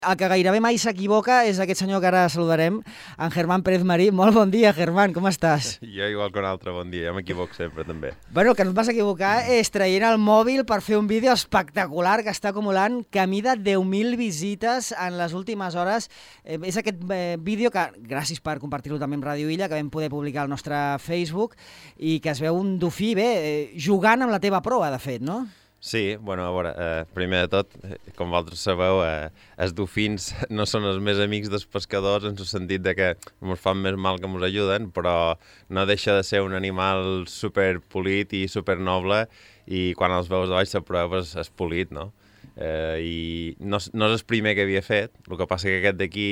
El que gairebé mai s'equivoca és aquest senyor que ara saludarem, en Germán Pérez Marí. Molt bon dia, Germán, com estàs? Jo igual que un altre, bon dia. Jo m'equivoco sempre, també. Bueno, el que no et vas equivocar és traient el mòbil per fer un vídeo espectacular que està acumulant camí de 10.000 visites en les últimes hores. És aquest vídeo que, gràcies per compartir-lo també amb Ràdio Illa, que vam poder publicar al nostre Facebook, i que es veu un dofí, jugant amb la teva proa, de fet, no? Sí, bueno, a veure, primer de tot, com vosaltres sabeu, els dofins no són els més amics dels pescadors en el sentit de que ens fan més mal que ens ajuden, però no deixa de ser un animal superpolit i supernoble, i quan els veus de baix la prova és polit, no? I no és el primer que havia fet, el que passa que aquest d'aquí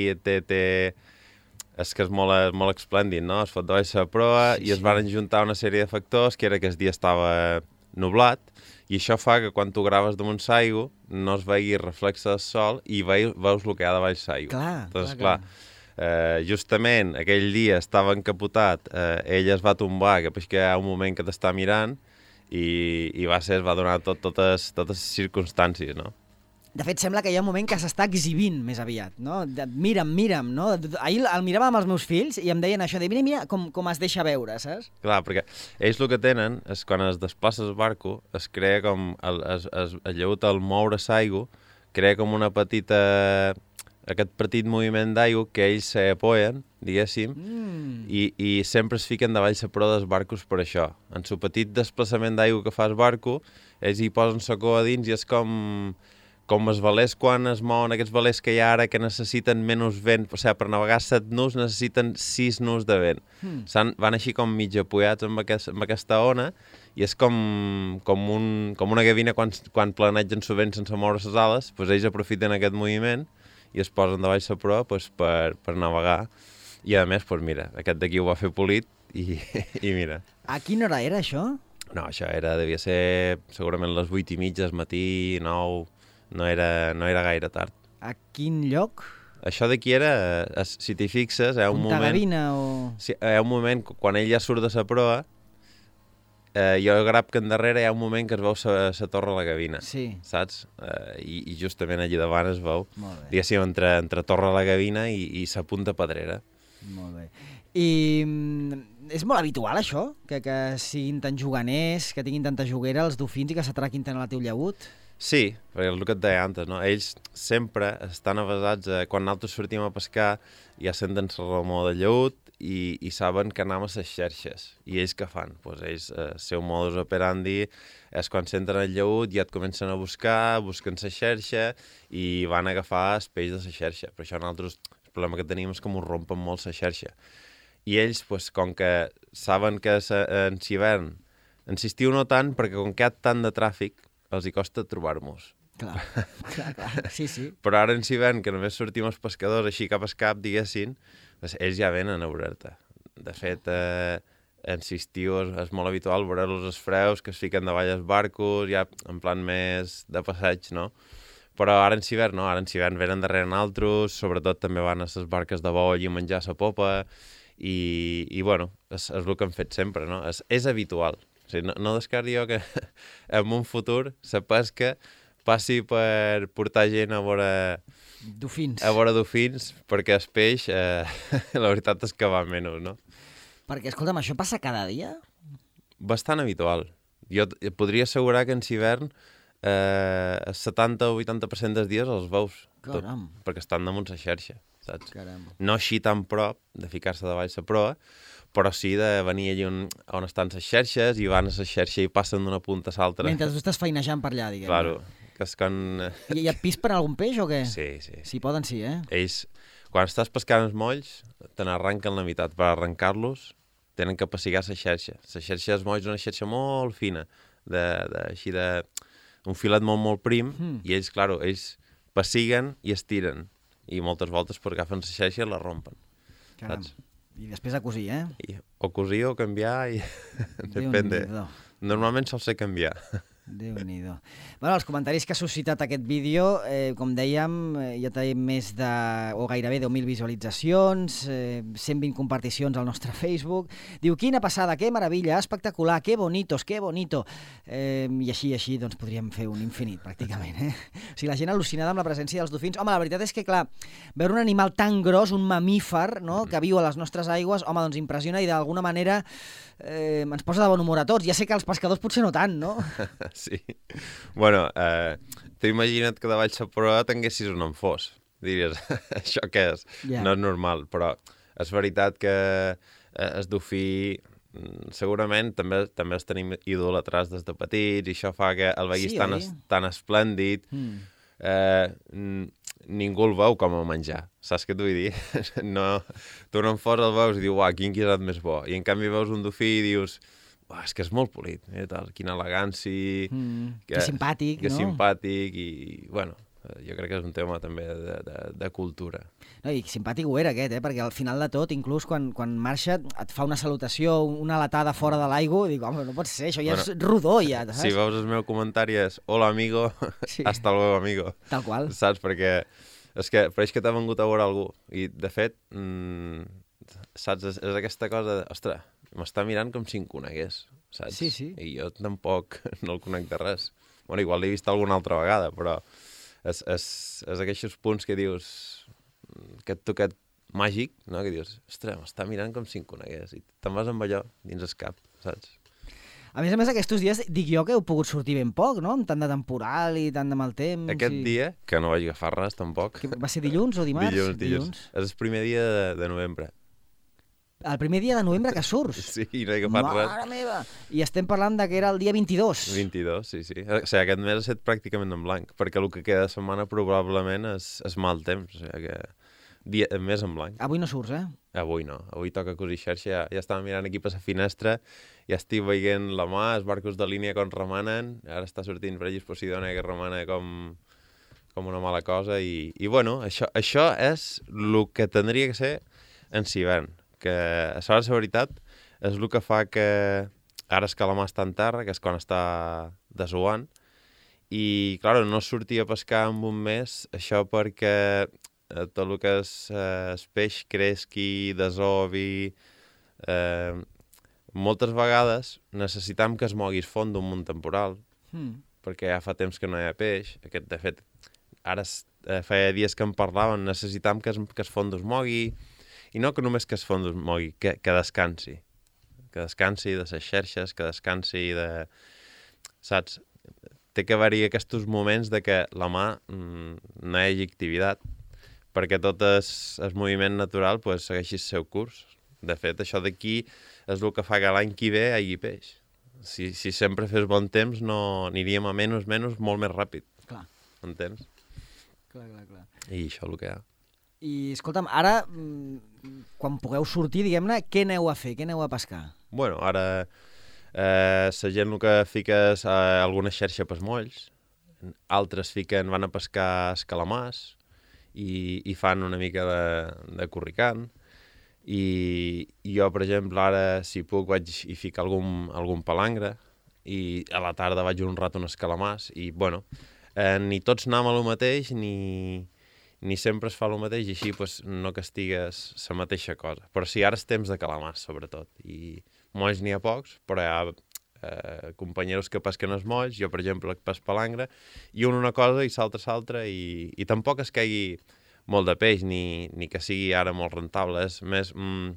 és que és molt esplèndid, no? Es fot de baix la proa i es van juntar una sèrie de factors, que era que el dia estava nublat, i això fa que quan tu graves damunt l'aigua no es vegi reflex del sol i veus el que hi ha de baix l'aigua. Clar. Justament aquell dia estava encapotat, ell es va tombar, que hi ha un moment que t'està mirant, i es va donar totes les circumstàncies, no? De fet, sembla que hi ha un moment que s'està exhibint més aviat, no? Mira'm, no? Ahir el mirava amb els meus fills i em deien això de mira com es deixa veure, saps? Clar, perquè ells el que tenen és quan es desplaça el barco, es crea com, llevat al moure l'aigua, crea com una petita, aquest petit moviment d'aigua que ells s'apoyen, diguéssim, i sempre es fiquen davall la proa dels barcos per això. En el petit desplaçament d'aigua que fa el barco, ells hi posen la cua a dins i és com els velers quan es mouen, aquests velers que hi ha ara que necessiten menys vent, o sigui, per navegar 7 nus necessiten 6 nus de vent. Van així com mig apoyats amb aquesta ona, i és com una gavina quan planegen el vent sense moure les ales, doncs ells aprofiten aquest moviment i es posen davall la proa per navegar. I a més, doncs mira, aquest d'aquí ho va fer polit i mira. A quina hora era això? No, això devia ser segurament les 8:30 del matí, 9... No era gaire tard. A quin lloc? Això d'aquí era, si t'hi fixes, hi ha un moment... Gavina o... Sí, hi ha un moment, quan ell ja surt de la proa, jo grab que endarrere hi ha un moment que es veu la torre de la Gavina, saps? I justament allí davant es veu, diguéssim, entre torre de la Gavina i la punta pedrera. Molt bé. I és molt habitual això? Que siguin tan juganers, que tinguin tanta juguera els dofins i que s'atraquin tant al teu llagut? Sí, perquè el que et deia antes, no? Ells sempre estan avasats quan nosaltres sortim a pescar, ja senten la remor de llaut i saben que anem a les xerxes. I ells què fan? Pues ells, el seu modus operandi és quan senten el llaut ja et comencen a busquen la xerxa i van a agafar el peix de la xerxa. Per això nosaltres el problema que tenim és que ens rompen molt la xerxa. I ells, pues, com que saben que en hivern, en estiu no tant, perquè com que hi ha tant de tràfic, els hi costa trobar-nos. Clar, sí. Però ara en hivern, que només sortim els pescadors així cap a cap, diguessin, doncs ells ja venen a veure-te. De fet, en estiu és molt habitual veure-los els freus, que es fiquen davall els barcos, ja en plan més de passeig, no? Però ara en hivern no, ara en hivern venen darrere naltros, sobretot també van a les barques de boll i menjar la popa, i bueno, és el que han fet sempre, no? És habitual. O sigui, no descarto jo que en un futur la pesca passi per portar gent a veure dofins, perquè el peix, la veritat és que va menys, no? Perquè, escolta'm, això passa cada dia? Bastant habitual. Jo podria assegurar que en hivern el 70 o 80% dels dies els veus. Caram. Perquè estan damunt la xarxa, saps? Caram. No així tan prop de ficar-se davall la proa, però sí de venir allà on estan les xerxes i van a la xerxa i passen d'una punta a l'altra. Mentre tu estàs feinejant per allà, diguem. Claro, que és quan... I et pispen algun peix o què? Sí. Si poden, sí, eh? Ells, quan estàs pescant els molls, te n'arranquen la meitat. Per arrencar-los, tenen que pessigar la xerxa. La xerxa dels molls és una xerxa molt fina, així de... un filet molt prim, i ells, claro, ells pessiguen i estiren. I moltes voltes per agafen la xerxa i la rompen. Caram. Saps? I després a cosir, eh? O cosir o canviar, i depèn. Normalment sol ser canviar. Déu-n'hi-do. Bueno, els comentaris que ha suscitat aquest vídeo, com dèiem, ja té més de, o gairebé 10.000 visualitzacions, 120 comparticions al nostre Facebook. Diu, quina passada, que meravella, espectacular, que bonitos, que bonito. I així, doncs podríem fer un infinit, pràcticament. O sigui, la gent al·lucinada amb la presència dels dofins. Home, la veritat és que, clar, veure un animal tan gros, un mamífer, no?, que viu a les nostres aigües, home, doncs impressiona i d'alguna manera ens posa de bon humor a tots. Ja sé que els pescadors potser no tant, no? Sí. Bueno, t'he imagina't que de Vallseproa tinguessis un enfós. Diries, això què és? Yeah. No és normal, però és veritat que el dofí segurament també els tenim idolatrats des de petits i això fa que el veguis tan esplèndid. Ningú el veu com a menjar, saps què t'ho vull dir? No, tu no en fos el veus i dius, uah, quin guisat més bo. I en canvi veus un dofí i dius, uah, és que és molt polit, tal, quina elegància... Que simpàtic, que no? Que simpàtic i, bueno, jo crec que és un tema també de cultura. No, i simpàtic ho era aquest, perquè al final de tot, inclús quan marxa, et fa una salutació, una latada fora de l'aigua, i dic, home, no pot ser, això ja és rodó, ja, saps? Si veus el meu comentari és, hola amigo, sí. Hasta luego amigo. Tal qual. Saps? Perquè és que pareix que t'ha vengut a veure algú. I, de fet, saps, és aquesta cosa de, ostres, m'està mirant com si em conegués, saps? Sí, sí. I jo tampoc no el conec de res. Bueno, igual l'he vist alguna altra vegada, però és aquests punts que dius, aquest toquet màgic, no? Que dius, ostres, m'està mirant com si em conegués. I te'n vas amb allò dins el cap, saps? A més, aquests dies dic jo que heu pogut sortir ben poc, no? Amb tant de temporal i tant de mal temps. Aquest dia, que no vaig agafar res, tampoc. Que va ser dilluns o dimarts? Dilluns. És el primer dia de novembre. El primer dia de novembre que surts? Sí, i no he agafat res. Mare meva! I estem parlant que era el dia 22. 22, sí. O sigui, aquest mes ha estat pràcticament en blanc, perquè el que queda de setmana probablement és mal temps. O sigui, que més en blanc. Avui no surts, eh? Avui no. Avui toca cosir xarxa. Ja estava mirant aquí per la finestra, ja estic veient la mà, els barcos de línia com remanen, ara està sortint Regis Posidona que remana com una mala cosa, i bueno, això és el que tindria que ser en hivern, que a la veritat és el que fa que ara és que la mà està en terra, que és quan està desuant, i, clar, no sortia a pescar en un mes, això perquè tot el que és el peix cresqui, desovi... moltes vegades necessitam que es mogui el fons d'un munt temporal, perquè ja fa temps que no hi ha peix. De fet, ara feia dies que en parlaven, necessitam que el fons es mogui, i no que només que el fons es mogui, que descansi. Que descansi de les xerxes, que descansi de... Saps? Té que haver-hi aquests moments de que la mà no hi hagi activitat, perquè tot el moviment natural segueixi el seu curs. De fet, això d'aquí és el que fa que l'any que ve hi hagi peix. Si sempre fes bon temps, no aniríem a menys molt més ràpid. Clar. Entens? Clar. I això és el que hi ha. I, escolta'm, ara, quan pugueu sortir, diguem-ne, què aneu a fer? Què aneu a pescar? Bueno, ara la gent el que fica és alguna xarxa pels molls, altres van a pescar escalamars i fan una mica de corricant. I jo, per exemple, ara, si puc, vaig i ficar algun palangre, i a la tarda vaig un rato unes calamars, i, bueno, ni tots anem a lo mateix, ni sempre es fa el mateix, i així no castigues la mateixa cosa. Però sí, ara és temps de calamars, sobretot, i molls n'hi ha pocs, però hi ha companyeros que pesquen els molls, jo, per exemple, pes palangre, i una cosa i l'altra, i tampoc es caigui molt de peix, ni que sigui ara molt rentable. És més,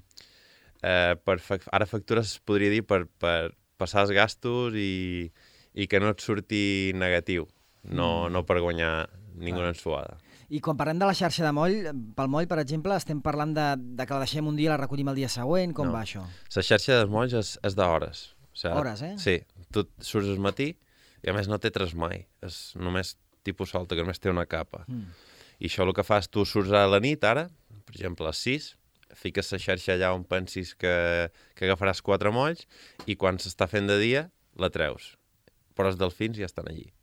ara factures es podria dir per passar els gastos i que no et surti negatiu, no per guanyar ninguna ensuada. I quan parlem de la xarxa de moll, pel moll, per exemple, estem parlant de que la deixem un dia i la recollim el dia següent, com va això? La xarxa dels molls és d'hores. Hores, eh? Sí, tu surts al matí i a més no té tres mai, és només tipus solta, que només té una capa. I això el que fas, tu surts a la nit, ara, per exemple, a les 6, fiques la xarxa allà on pensis que agafaràs 4 molls, i quan s'està fent de dia, la treus. Però els delfins ja estan allí.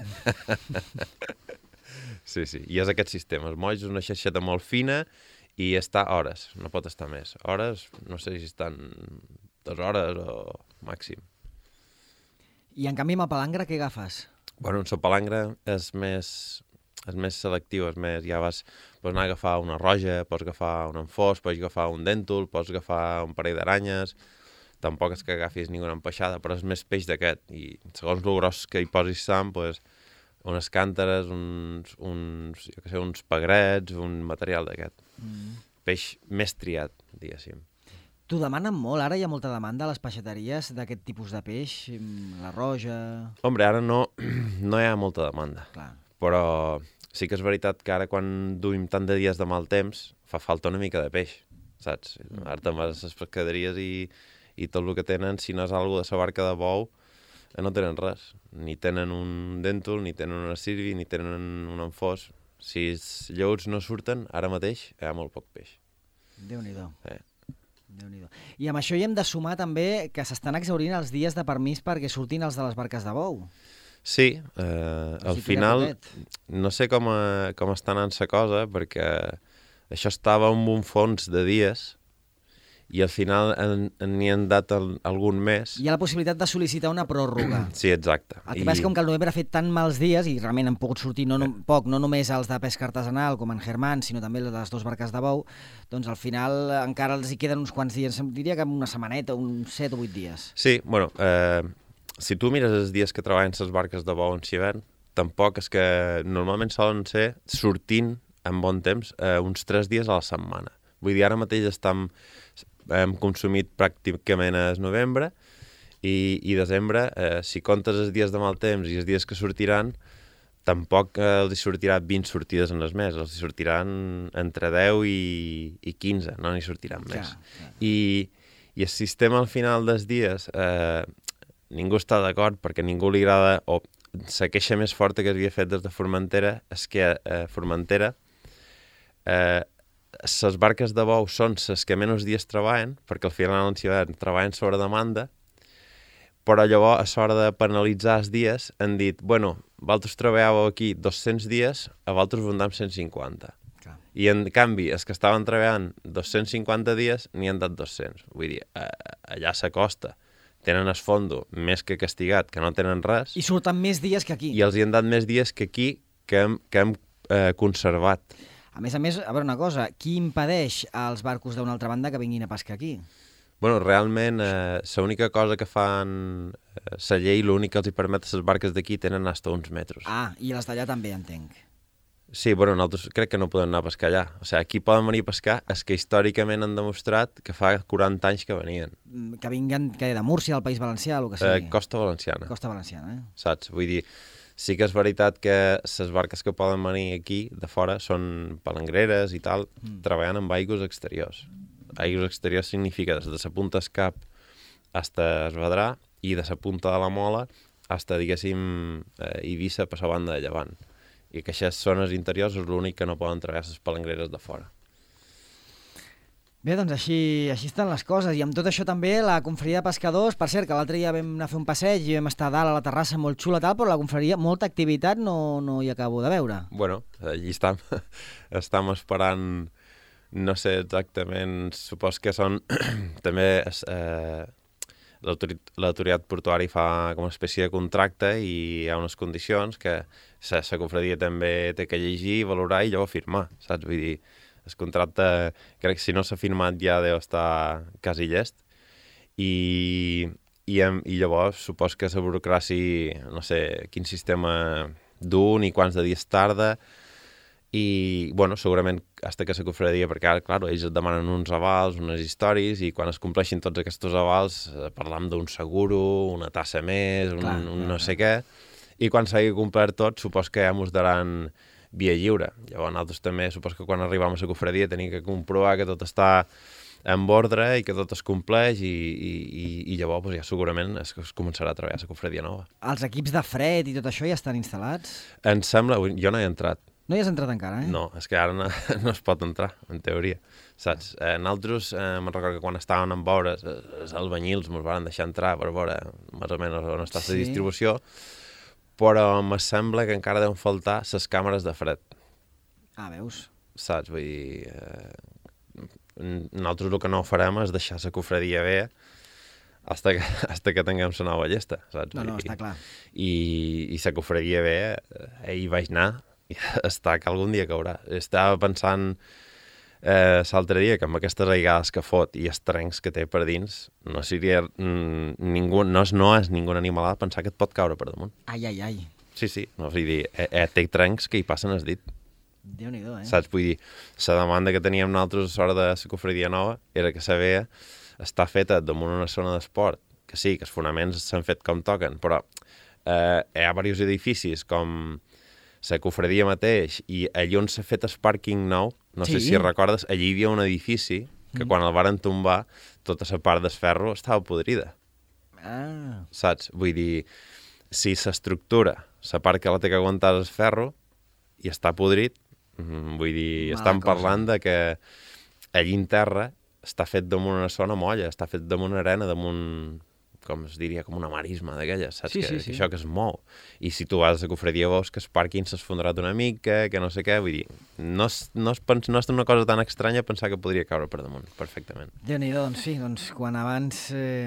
Sí, i és aquest sistema. Els molls és una xarxeta molt fina i està hores, no pot estar més. Hores, no sé si estan 2 hores o màxim. I en canvi amb el palangre què agafes? Bueno, en palangre és més selectiu, ja pots anar a agafar una roja, pots agafar un enfós, pots agafar un dèntol, pots agafar un parell d'aranyes, tampoc és que agafis ninguna empeixada, però és més peix d'aquest, i segons el gros que hi posis sant, unes cànteres, uns pagrets, un material d'aquest. Peix més triat, diguéssim. T'ho demanen molt, ara hi ha molta demanda a les peixateries d'aquest tipus de peix, la roja... Hombre, ara no hi ha molta demanda. Clar. Però sí que és veritat que ara quan duim tant de dies de mal temps fa falta una mica de peix, saps? Ara te'n vas a les pescaderies i tot el que tenen, si no és alguna de la barca de bou, no tenen res. Ni tenen un dèntol, ni tenen una sirvi, ni tenen un enfós. Si els lleuts no surten, ara mateix hi ha molt poc peix. Déu-n'hi-do. Déu-n'hi-do. I amb això hi hem de sumar també que s'estan exhaurint els dies de permís perquè surtin els de les barques de bou. Sí, al final no sé com està anant la cosa, perquè això estava amb un fons de dies i al final n'hi han dat algun mes. Hi ha la possibilitat de sol·licitar una pròrroga. Sí, exacte. El que passa és que com que el novembre ha fet tan mals dies i realment han pogut sortir no només els de pesca artesanal com en Germán, sinó també les dues barques de bou, doncs al final encara els hi queden uns quants dies, diria que una setmaneta, uns 7 o 8 dies. Sí, bueno, si tu mires els dies que treballen les barques de bou en hivern, tampoc és que normalment solen ser sortint en bon temps uns 3 dies a la setmana. Vull dir, ara mateix hem consumit pràcticament el novembre i desembre, si comptes els dies de mal temps i els dies que sortiran, tampoc els sortirà 20 sortides en el mes, els sortiran entre 10 i 15, no n'hi sortiran més. I el sistema al final dels dies, ningú està d'acord perquè ningú li agrada, o la queixa més forta que havia fet des de Formentera és que a Formentera les barques de bou són les que menys dies treballen, perquè al final en l'hivern treballen sobre demanda, però llavors a l'hora de penalitzar els dies han dit, bueno, vosaltres treballàveu aquí 200 dies, a vosaltres vos en dam 150. Clar. I en canvi, els que estaven treballant 250 dies, n'hi han dat 200. Vull dir, allà s'acosta. Tenen el fondo més que castigat, que no tenen res. I surten més dies que aquí. I els hi han dat més dies que aquí, que hem conservat. A més, a veure una cosa, qui impedeix als barcos d'una altra banda que vinguin a pescar aquí? Bueno, realment, l'única cosa que fan la llei, l'únic que els hi permet a les barques d'aquí tenen fins a uns metres. Ah, i les d'allà també, entenc. Sí, bueno, nosaltres crec que no podem anar a pescar allà. O sigui, aquí poden venir a pescar, és que històricament han demostrat que fa 40 anys que venien. Que vinguen de Múrcia, del País Valencià, el que sigui. Costa Valenciana. Costa Valenciana, Saps? Vull dir, sí que és veritat que les barques que poden venir aquí, de fora, són palangreres i tal, treballant amb aigües exteriors. Aigües exteriors significa des de la punta del cap fins a Esvedrà i de la punta de la Mola fins a, diguéssim, Eivissa per la banda de llevant. I que aquestes zones interiors és l'únic que no poden treballar les palangreres de fora. Bé, doncs així estan les coses. I amb tot això també la confraria de pescadors, per cert, que l'altre dia vam anar a fer un passeig i vam estar a dalt a la terrassa molt xula tal, però la confraria, molta activitat no hi acabo de veure. Bueno, allí estem esperant, no sé exactament, supos que són també l'autoritat portuària fa com una espècie de contracte i hi ha unes condicions que la confraria també té que llegir, valorar i llavors firmar, saps? Vull dir, el contracte, crec que si no s'ha firmat ja deu estar quasi llest. I llavors supos que la burocràcia, no sé quin sistema d'un i quants de dies tarda, i, bueno, segurament fins que la confraria, perquè ara, clar, ells et demanen uns avals, unes històries, i quan es compleixin tots aquests avals, parlam d'un seguro, una tassa més, un no sé què, i quan s'hagi complert tot, supos que ja mos daran via lliure. Llavors nosaltres també, supos que quan arribam a la confraria tenim que comprovar que tot està en ordre i que tot es compleix i llavors pues, ja segurament es començarà a treballar la confraria nova. Els equips de fred i tot això ja estan instal·lats? Em sembla, jo no he entrat. No hi has entrat encara, No, és que ara no es pot entrar, en teoria, saps? Nosaltres, me'n recordo que quan estàvem en veure, els albanyils ens van deixar entrar per veure més o menys on està la distribució, però me sembla que encara deuen faltar les càmeres de fred. Ah, veus? Saps? Vull dir, nosaltres el que no farem és deixar la confraria bé hasta que tinguem la nova llesta, saps? No, està clar. I la cofreria bé, hi vaig anar, i està que algun dia caurà. Estava pensant l'altre dia que amb aquestes aigades que fot i els trencs que té per dins, no seria ningú, no és ningú animalada pensar que et pot caure per damunt. Ai. Sí, no, vull dir, té trencs que hi passen el dit. Déu-n'hi-do, Saps? Vull dir, la demanda que teníem nosaltres a l'hora de la cofreria nova era que la vea està feta damunt una zona d'esport, que sí, que els fonaments s'han fet com toquen, però hi ha diversos edificis com la cofredia mateix i allà on s'ha fet el pàrquing nou, no sé si recordes, allí hi havia un edifici que quan el varen tombar tota la part del ferro estava podrida. Saps? Vull dir, si s'estructura la part que la té que aguantar el ferro i està podrit, vull dir, estan parlant de que allí en terra està fet damunt una zona molla, està fet damunt arena, damunt, com es diria, com una marisma d'aquelles, saps? Que això que es mou. I si tu vas a la cofredia veus que el pàrquing s'ha esfondrat una mica, que no sé què, vull dir, no és una cosa tan estranya pensar que podria caure per damunt, perfectament. Déu-n'hi-do, doncs sí, quan abans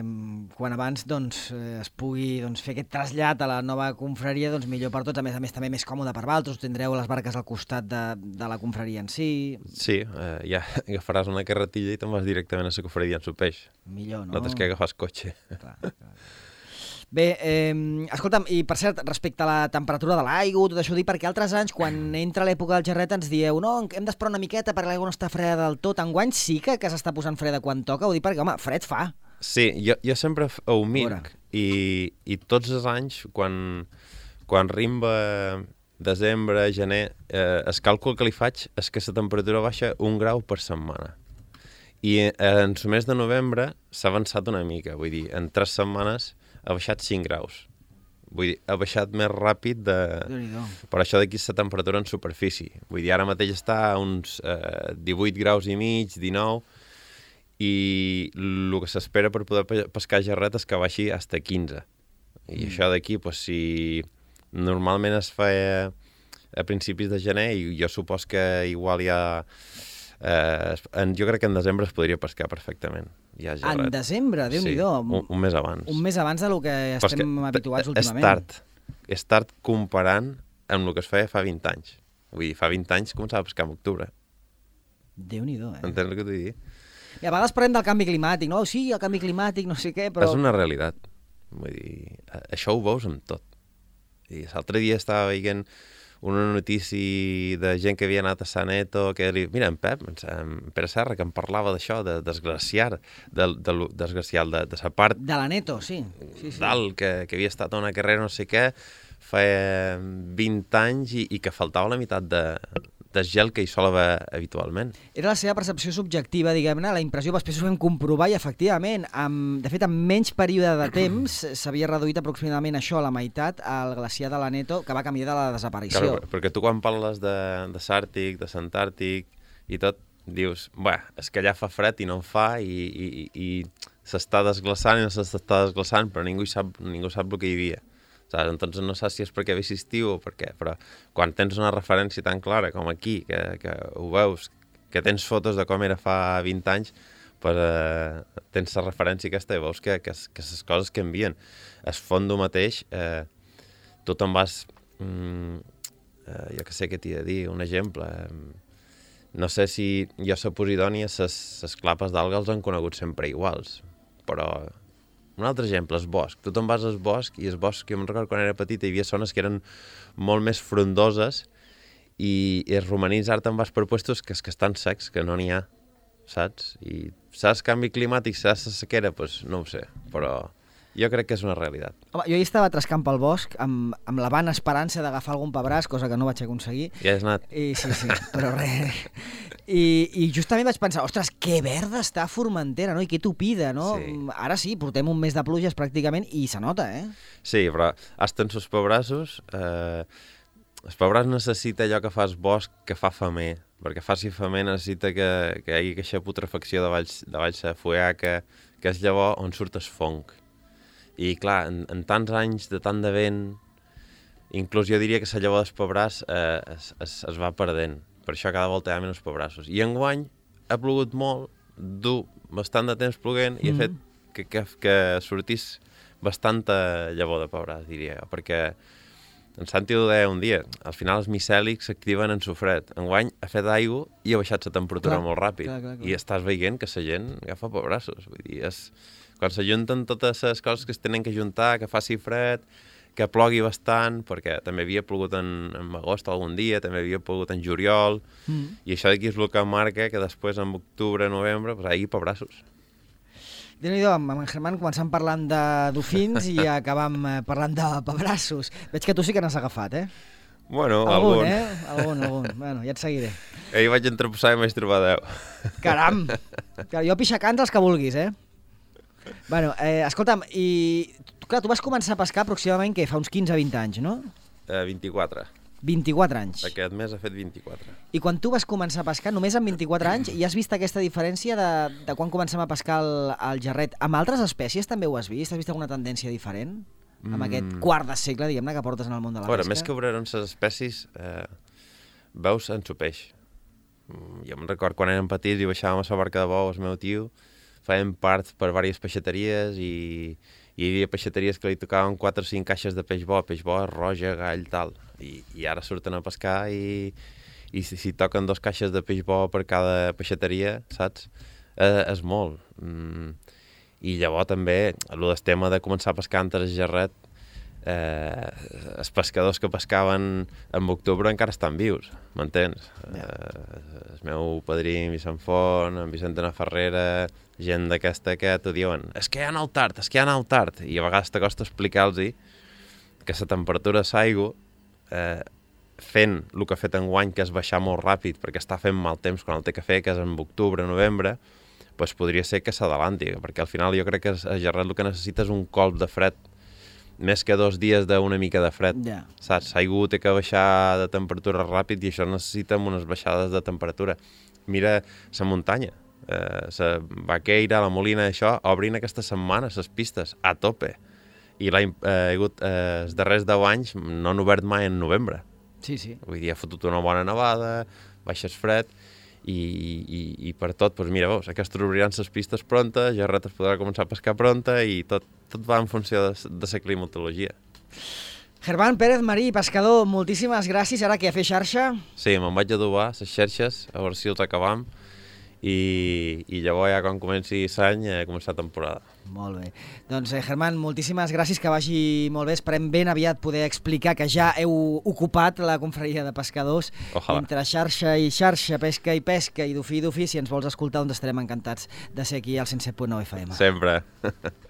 es pugui fer aquest trasllat a la nova confraria, doncs millor per tots, a més també més còmode per vosaltres, tindreu les barques al costat de la confraria en si. Sí, ja agafaràs una carretilla i te'n vas directament a la cofredia en su peix. Millor, no? No tens que agafar el cotxe. Clar. Bé, escolta'm, i per cert, respecte a la temperatura de l'aigua, tot això ho dic perquè altres anys, quan entra l'època del gerret, ens dieu no, hem d'esperar una miqueta perquè l'aigua no està freda del tot. Enguany sí que s'està posant freda quan toca, ho dic perquè, home, fred fa. Sí, jo sempre ho mirc i tots els anys, quan rimba desembre, gener, el càlcul que li faig és que la temperatura baixa 1 grau per setmana. I en el mes de novembre s'ha avançat una mica, vull dir, en 3 setmanes ha baixat 5 graus. Vull dir, ha baixat més ràpid per això d'aquí la temperatura en superfície. Vull dir, ara mateix està a uns 18 graus i mig, 19, i el que s'espera per poder pescar gerret és que baixi fins a 15. I això d'aquí, si normalment es feia a principis de gener, i jo supos que igual hi ha... jo crec que en desembre es podria pescar perfectament. En desembre? Déu-n'hi-do. Sí, un mes abans. Un mes abans del que estem habituats últimament. És tard comparant amb el que es feia fa 20 anys. Vull dir, fa 20 anys començava a pescar en octubre. Déu-n'hi-do, Entens el que t'ho vull dir? I a vegades parlem del canvi climàtic, no? Sí, el canvi climàtic, no sé què, però... És una realitat. Vull dir, això ho veus amb tot. L'altre dia estava veient una notícia de gent que havia anat a Saneto, que li... Mira, en Pere Serra, que em parlava d'això, de desgraciar, de la part... De la Neto, sí. Dalt, que havia estat a una carrera no sé què, feia 20 anys i que faltava la meitat de gel que hi sol haver habitualment. Era la seva percepció subjectiva, diguem-ne, la impressió, després ho vam comprovar i, efectivament, de fet, en menys període de temps s'havia reduït aproximadament això a la meitat al glaciar de la Neto, que va canviar de la desaparició. Clar, perquè tu quan parles de l'Àrtic, de l'Antàrtic i tot, dius, és que allà fa fred i no en fa i s'està desglaçant i no s'està desglaçant, però ningú sap el que hi havia. Entonces no saps si és perquè ve estiu o per què, però quan tens una referència tan clara com aquí, que ho veus, que tens fotos de com era fa 20 anys, tens la referència aquesta i veus que les coses canvien. Es fondo mateix, tu te'n vas, jo que sé què t'hi he de dir, un exemple, no sé si jo a Posidònia les clapes d'alga els han conegut sempre iguals, però... Un altre exemple, el bosc. Tu te'n vas al bosc, i el bosc, jo me'n recordo quan era petita, hi havia zones que eren molt més frondoses, i els romanins ara te'n vas per puestos que estan secs, que no n'hi ha, saps? I saps canvi climàtic, saps la sequera? Doncs no ho sé, però jo crec que és una realitat. Home, jo hi estava trascant pel bosc amb la vana esperança d'agafar algun pebràs, cosa que no vaig aconseguir. Ja has anat. Sí, però res. I justament vaig pensar, ostres, que verda està Formentera, no? I que tupida, no? Sí. Ara sí, portem un mes de pluges pràcticament i se nota, Sí, però hasta en els pebrassos, el pebràs necessita allò que fa el bosc que fa femer, perquè faci femer necessita que hi hagi aquesta putrefacció de baix la fulla, que és llavors on surt el fong. I clar, en tants anys de tant de vent, inclús jo diria que la llavor del pebràs es va perdent. Per això cada volta hi ha menys pebrassos. I enguany ha plogut molt, dur bastant de temps ploguent, i ha fet que sortís bastanta llavor de pebràs, diria jo, perquè en Santi ho deia un dia, al final els micèlics s'activen en sofred. Enguany ha fet aigua i ha baixat la temperatura molt ràpid. Clar. I estàs veient que la gent agafa pebrassos. Vull dir, quan s'ajunten totes les coses que es tenen que juntar, que faci fred, que plogui bastant, perquè també havia plogut en agost algun dia, també havia plogut en juliol, i això d'aquí és el que marca que després, en octubre, novembre, hi hagi pebrassos. Déu-n'hi-do, amb en Germán començant parlant de dofins i acabam parlant de pebrassos. Veig que tu sí que n'has agafat, Bueno, algun. Algun. Bueno, ja et seguiré. Ahir vaig entreposar i m'haig trobat 10. Caram! Jo pixacants els que vulguis, Bueno, escolta'm, i clar, tu vas començar a pescar aproximadament, fa uns 15-20 anys, no? 24. 24 anys. Aquest mes ha fet 24. I quan tu vas començar a pescar, només amb 24 anys, i has vist aquesta diferència de quan comencem a pescar el gerret? Amb altres espècies també ho has vist? Has vist alguna tendència diferent? Amb aquest quart de segle, diguem-ne, que portes en el món de la pesca? Més que veure les espècies, veus en su peix. Jo em record quan érem petits i baixàvem a la barca de bou, el meu tio, fèiem part per diverses peixateries i hi havia peixateries que li tocaven 4 o 5 caixes de peix bo, roja, gall, tal. I ara surten a pescar i si toquen 2 caixes de peix bo per cada peixateria, saps? És molt. I llavors també, el tema de començar a pescar entre el gerret, els pescadors que pescaven en octubre encara estan vius, m'entens? El meu padrí, en Vicent Font, en Vicentena Ferrera, gent d'aquesta que t'ho diuen, és que ja anau tard, i a vegades t'acosta explicar-los que la temperatura de l'aigua, fent el que ha fet enguany, que és baixar molt ràpid, perquè està fent mal temps quan el té que fer, que és en octubre, novembre, doncs podria ser que s'adalanti, perquè al final jo crec que el gerret el que necessita és un colp de fred, més que 2 dies d'una mica de fred, saps? L'aigua té que baixar de temperatura ràpid i això necessita unes baixades de temperatura. Mira la muntanya, la Vaqueira, la Molina, això, obrin aquesta setmana les pistes a tope. I els darrers 10 anys no han obert mai en novembre. Sí. Vull dir, ha fotut una bona nevada, baixes fred, i per tot, doncs mira, veus, aquestes obriran les pistes pronta, gerret es podrà començar a pescar pronta i tot va en funció de la climatologia. Germán Pérez Marí, pescador, moltíssimes gràcies. Ara què, a fer xarxa? Sí, me'n vaig adobar les xarxes, a veure si els acabam, i llavors ja quan comenci l'any començar temporada. Molt bé. Doncs Germán, moltíssimes gràcies, que vagi molt bé. Esperem ben aviat poder explicar que ja heu ocupat la confraria de pescadors. Ojalà. Entre xarxa i xarxa, pesca i pesca, i dofí i dofí. Si ens vols escoltar, doncs estarem encantats de ser aquí al 107.9 FM. Sempre.